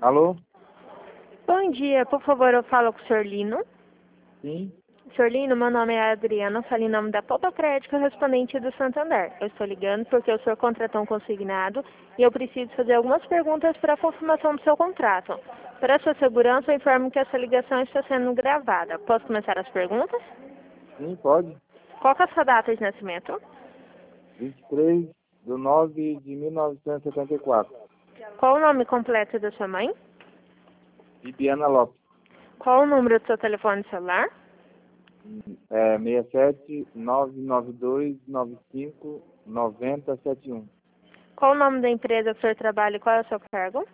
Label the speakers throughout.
Speaker 1: Alô?
Speaker 2: Bom dia, por favor, eu falo com o Sr. Lino.
Speaker 1: Sim?
Speaker 2: Sr. Lino, meu nome é Adriana, falo em nome da Poupa Crédito, correspondente do Santander. Eu estou ligando porque o senhor contratou um consignado e eu preciso fazer algumas perguntas para a confirmação do seu contrato. Para sua segurança, eu informo que essa ligação está sendo gravada. Posso começar as perguntas?
Speaker 1: Sim, pode.
Speaker 2: Qual que é a sua data de nascimento?
Speaker 1: 23/9/1974.
Speaker 2: Qual o nome completo da sua mãe?
Speaker 1: Bibiana Lopes.
Speaker 2: Qual o número do seu telefone celular?
Speaker 1: 67-992-95-9071.
Speaker 2: Qual o nome da empresa que o senhor trabalha e qual é o seu cargo?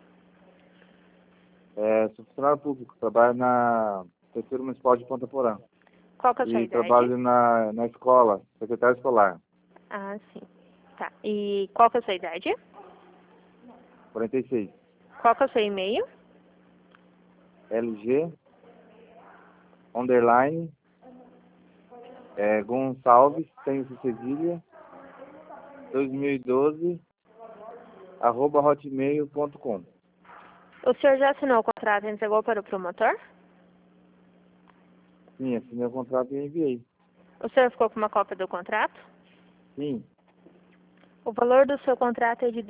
Speaker 1: Sou funcionário público, trabalho na Prefeitura Municipal de Ponta Porã.
Speaker 2: Qual que é a sua
Speaker 1: E
Speaker 2: idade?
Speaker 1: trabalho na escola, secretário escolar.
Speaker 2: Ah, sim. Tá. E qual que é a sua idade?
Speaker 1: 46.
Speaker 2: Qual que é o seu e-mail?
Speaker 1: LG, underline, Gonçalves, sem cedilha, 2012, @hotmail.com.
Speaker 2: O senhor já assinou o contrato e entregou para o promotor?
Speaker 1: Sim, assinei o contrato e enviei.
Speaker 2: O senhor ficou com uma cópia do contrato?
Speaker 1: Sim,
Speaker 2: O valor do seu contrato é de R$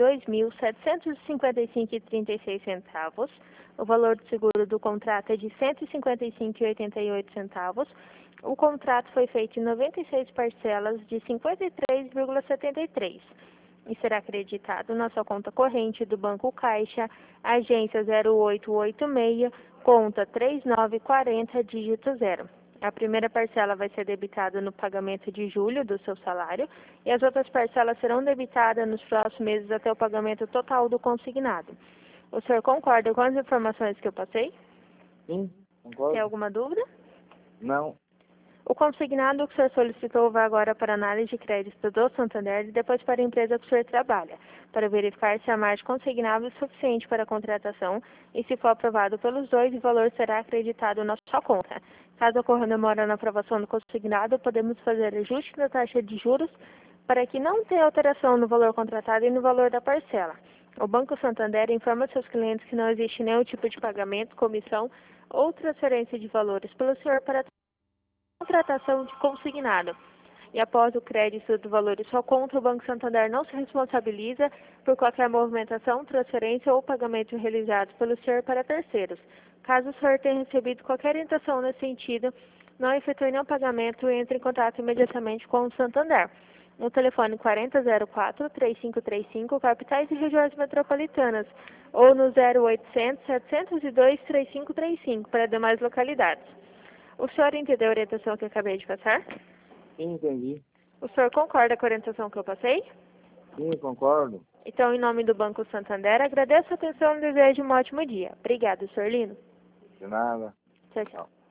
Speaker 2: 2.755,36. O valor do seguro do contrato é de R$ 155,88. O contrato foi feito em 96 parcelas de 53,73 e será acreditado na sua conta corrente do Banco Caixa, agência 0886, conta 3940, dígito 0. A primeira parcela vai ser debitada no pagamento de julho do seu salário e as outras parcelas serão debitadas nos próximos meses até o pagamento total do consignado. O senhor concorda com as informações que eu passei?
Speaker 1: sim,
Speaker 2: Tem
Speaker 1: concordo.
Speaker 2: alguma dúvida?
Speaker 1: Não,
Speaker 2: O consignado que o senhor solicitou vai agora para análise de crédito do Santander e depois para a empresa que o senhor trabalha, para verificar se a margem consignável é suficiente para a contratação e, se for aprovado pelos dois, o valor será acreditado na sua conta. Caso ocorra demora na aprovação do consignado, podemos fazer ajuste na taxa de juros para que não tenha alteração no valor contratado e no valor da parcela. O Banco Santander informa seus clientes que não existe nenhum tipo de pagamento, comissão ou transferência de valores pelo senhor para contratação de consignado. E após o crédito do valor em sua conta, o Banco Santander não se responsabiliza por qualquer movimentação, transferência ou pagamento realizado pelo senhor para terceiros. Caso o senhor tenha recebido qualquer intenção nesse sentido, não efetue nenhum pagamento e entre em contato imediatamente com o Santander. No telefone 4004-3535, capitais e regiões metropolitanas, ou no 0800-702-3535, para demais localidades. O senhor entendeu a orientação que eu acabei de passar?
Speaker 1: sim, entendi.
Speaker 2: O senhor concorda com a orientação que eu passei?
Speaker 1: Sim, concordo.
Speaker 2: Então, em nome do Banco Santander, agradeço a atenção e desejo um ótimo dia. Obrigada, senhor Lino.
Speaker 1: De nada.
Speaker 2: Tchau, tchau.